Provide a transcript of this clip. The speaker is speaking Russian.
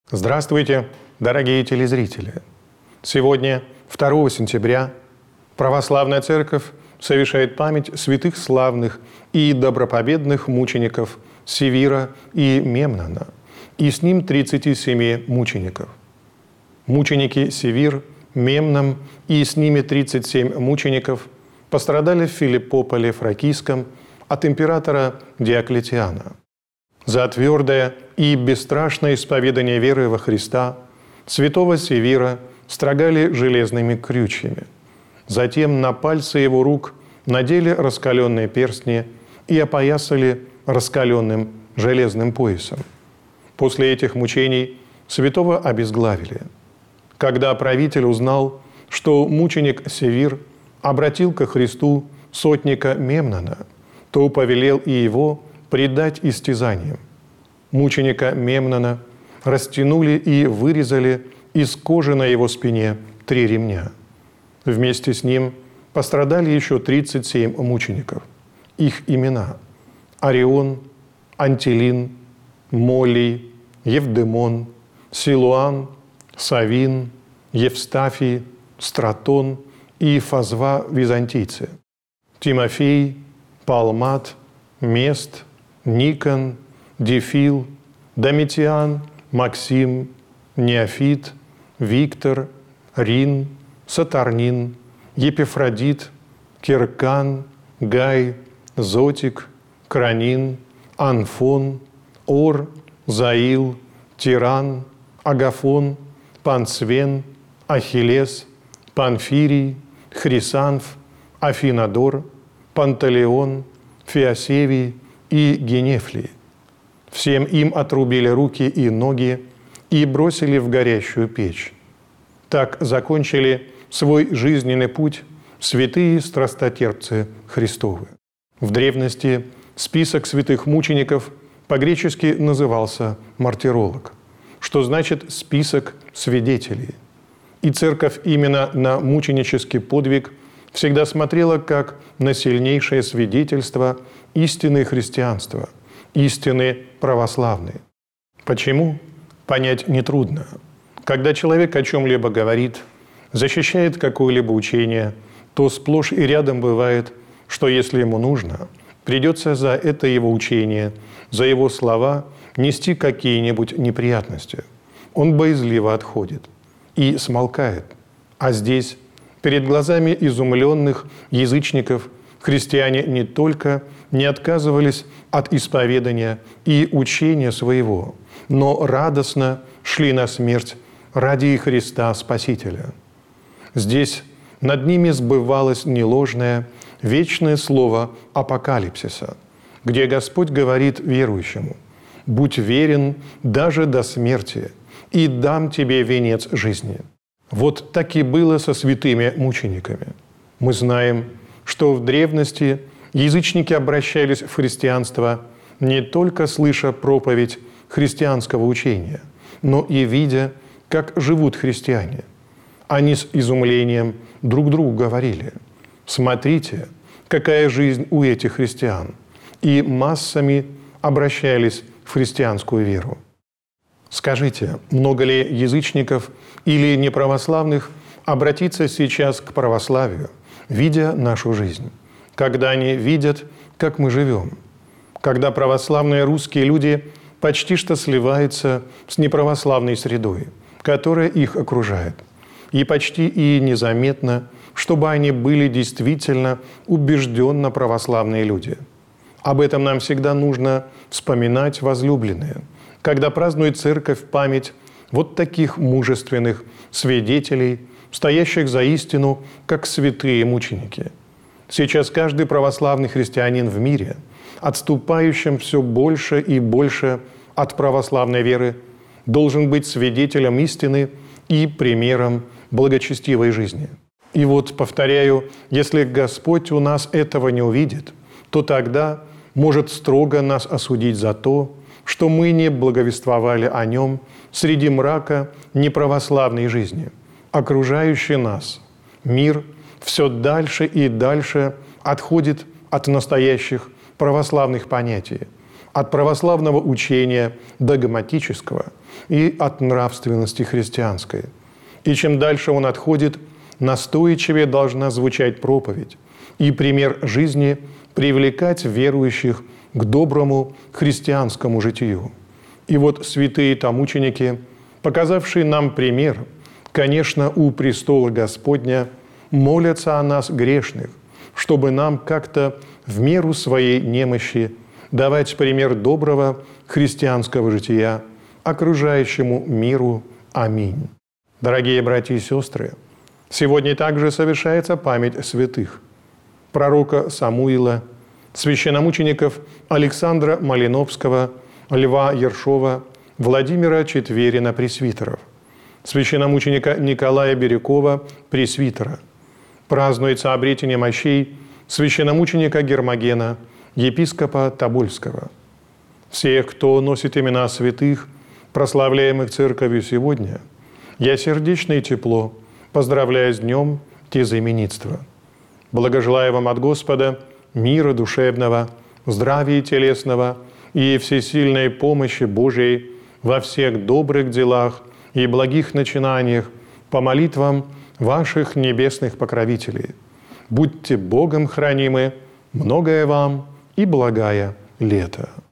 Здравствуйте, дорогие телезрители! Сегодня, 2 сентября, Православная Церковь совершает память святых славных и добропобедных мучеников Севира и Мемнона, и с ним 37 мучеников. Мученики Севир, Мемнон и с ними 37 мучеников пострадали в Филиппополе Фракийском от императора Диоклетиана. За твердое и бесстрашное исповедание веры во Христа святого Севира строгали железными крючьями. Затем на пальцы его рук надели раскаленные перстни и опоясали раскаленным железным поясом. После этих мучений святого обезглавили. Когда правитель узнал, что мученик Севир обратил ко Христу сотника Мемнона, то повелел и его предать истязаниям. Мученика Мемнона растянули и вырезали из кожи на его спине 3 ремня. Вместе с ним пострадали еще 37 мучеников. Их имена – Арион, Антилин, Молий, Евдемон, Силуан, Савин, Евстафий, Стратон и Фазва византийцы, Тимофей, Палмат, Мест, Никон, Дифил, Домитиан, Максим, Неофит, Виктор, Рин, Сатарнин, Епифродит, Киркан, Гай, Зотик, Кранин, Анфон, Ор, Заил, Тиран, Агафон, Панцвен, Ахиллес, Панфирий, Хрисанф, Афинадор, Пантелеон, Феосевий и Генефлий. Всем им отрубили руки и ноги и бросили в горящую печь. Так закончили свой жизненный путь святые страстотерпцы Христовы. В древности список святых мучеников по-гречески назывался «мартиролог», что значит «список свидетелей». И Церковь именно на мученический подвиг всегда смотрела как на сильнейшее свидетельство истины христианства, истины православной. Почему? Понять нетрудно. Когда человек о чем-либо говорит, защищает какое-либо учение, то сплошь и рядом бывает, что если ему нужно, придется за это его учение, за его слова нести какие-нибудь неприятности. Он боязливо отходит и смолкает. А здесь, перед глазами изумленных язычников, христиане не только не отказывались от исповедания и учения своего, но радостно шли на смерть ради Христа Спасителя. Здесь над ними сбывалось неложное, вечное слово апокалипсиса, где Господь говорит верующему: «Будь верен даже до смерти, и дам тебе венец жизни». Вот так и было со святыми мучениками. Мы знаем, что в древности язычники обращались в христианство не только слыша проповедь христианского учения, но и видя, как живут христиане. Они с изумлением друг другу говорили: «Смотрите, какая жизнь у этих христиан!» И массами обращались в христианскую веру. Скажите, много ли язычников или неправославных обратиться сейчас к православию, видя нашу жизнь, когда они видят, как мы живем, когда православные русские люди почти что сливаются с неправославной средой, которая их окружает, и почти и незаметно, чтобы они были действительно убежденно православные люди. Об этом нам всегда нужно вспоминать, возлюбленные, когда празднует Церковь память вот таких мужественных свидетелей, стоящих за истину, как святые мученики. Сейчас каждый православный христианин в мире, отступающим все больше и больше от православной веры, должен быть свидетелем истины и примером благочестивой жизни. И вот, повторяю, если Господь у нас этого не увидит, то тогда может строго нас осудить за то, что мы не благовествовали о Нем среди мрака неправославной жизни. Окружающий нас мир все дальше и дальше отходит от настоящих православных понятий, от православного учения догматического и от нравственности христианской. И чем дальше он отходит, настойчивее должна звучать проповедь и пример жизни привлекать верующих к доброму христианскому житию. И вот святые-то мученики, показавшие нам пример, конечно, у престола Господня молятся о нас грешных, чтобы нам как-то в меру своей немощи давать пример доброго христианского жития окружающему миру. Аминь. Дорогие братья и сестры, сегодня также совершается память святых: пророка Самуила, священномучеников Александра Малиновского, Льва Ершова, Владимира Четверина, пресвитеров, священномученика Николая Бирюкова, пресвитера. Празднуется обретение мощей священномученика Гермогена, епископа Тобольского. Всех, кто носит имена святых, прославляемых Церковью сегодня, я сердечно и тепло поздравляю с днем тезаименитства. Благожелаю вам от Господа мира душевного, здравия телесного и всесильной помощи Божией во всех добрых делах и благих начинаниях по молитвам ваших небесных покровителей. Будьте Богом хранимы, многое вам и благая лето.